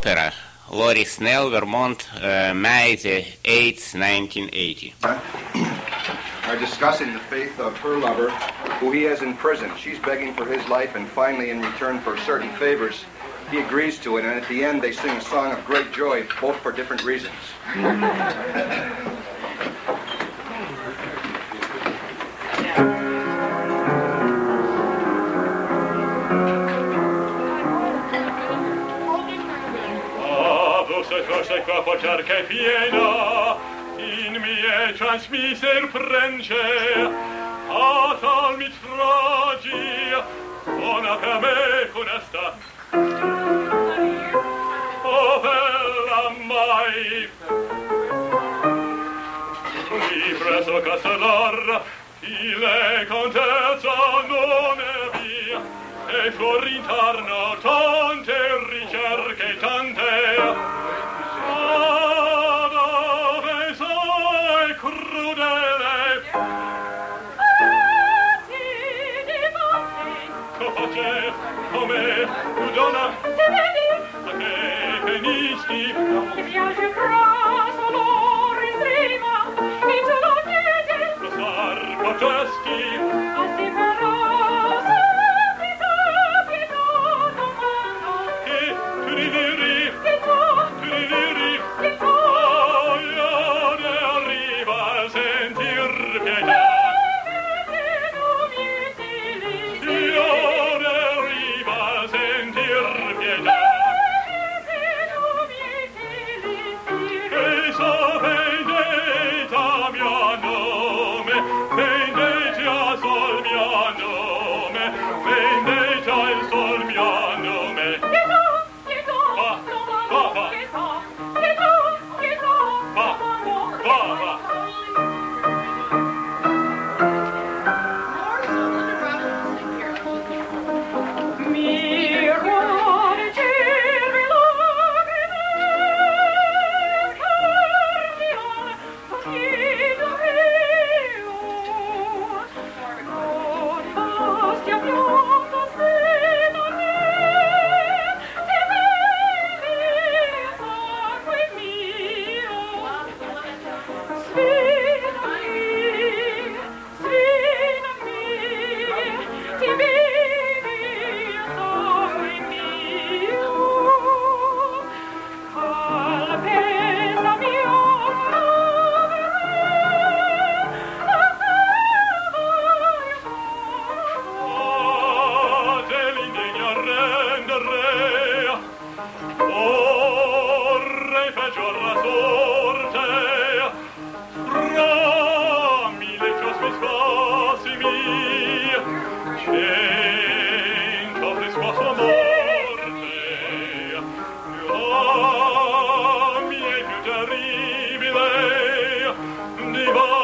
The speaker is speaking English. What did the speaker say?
opera, Laurie Snell, Vermont, May the 8th, 1980. Are discussing the faith of her lover, who he has in prison. She's begging for his life, and finally, in return for certain favors, he agrees to it, and at the end, they sing a song of great joy, both for different reasons. Qua portarca è piena, in mie transmiser prence, a tal mi tragi, buona per me funesta. Oh, bella mai, mi preso castellar, ile contezza non è via, e fuori intorno tante ricerche, tante. Come tu donna te vedi a che venisti ti piace fraso l'oro in prima mi ce lo chiedi lo sar potesti a si farò pietà domando che tu ridiri che tu io ne arriva a sentir pietà. Terribile,